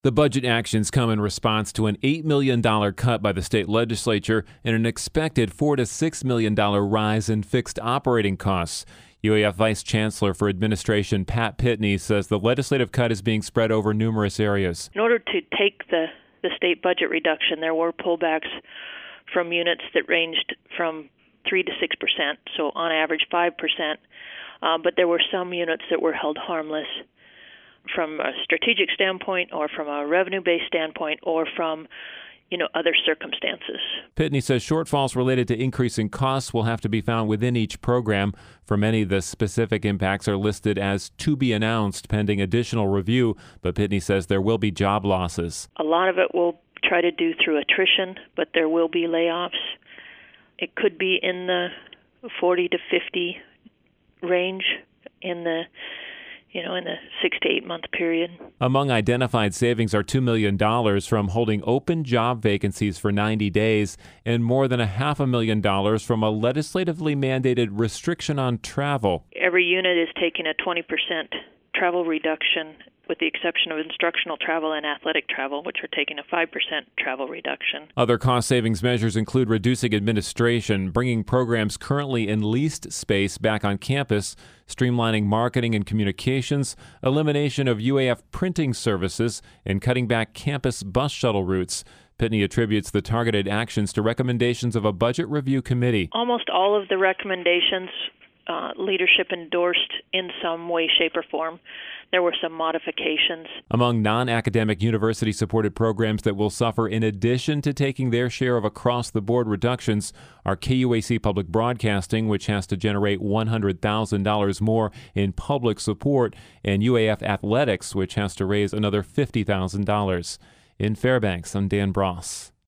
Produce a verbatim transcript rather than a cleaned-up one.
The budget actions come in response to an eight million dollars cut by the state legislature and an expected four to six million dollars rise in fixed operating costs. U A F Vice Chancellor for Administration Pat Pitney says the legislative cut is being spread over numerous areas. In order to take the, the state budget reduction, there were pullbacks from units that ranged from three to six percent, so on average five percent. Uh, but there were some units that were held harmless from a strategic standpoint or from a revenue-based standpoint or from, you know, other circumstances. Pitney says shortfalls related to increasing costs will have to be found within each program. For many, the specific impacts are listed as to be announced pending additional review, but Pitney says there will be job losses. A lot of it we'll try to do through attrition, but there will be layoffs. It could be in the forty to fifty range in the you know, in the six to eight month period. Among identified savings are two million dollars from holding open job vacancies for ninety days and more than a half a million dollars from a legislatively mandated restriction on travel. Every unit is taking a twenty percent travel reduction, with the exception of instructional travel and athletic travel, which are taking a five percent travel reduction. Other cost savings measures include reducing administration, bringing programs currently in leased space back on campus, streamlining marketing and communications, elimination of U A F printing services, and cutting back campus bus shuttle routes. Pitney attributes the targeted actions to recommendations of a budget review committee. Almost all of the recommendations uh, leadership endorsed in some way, shape, or form. There were some modifications. Among non-academic university-supported programs that will suffer in addition to taking their share of across-the-board reductions are K U A C Public Broadcasting, which has to generate one hundred thousand dollars more in public support, and U A F Athletics, which has to raise another fifty thousand dollars. In Fairbanks, I'm Dan Bross.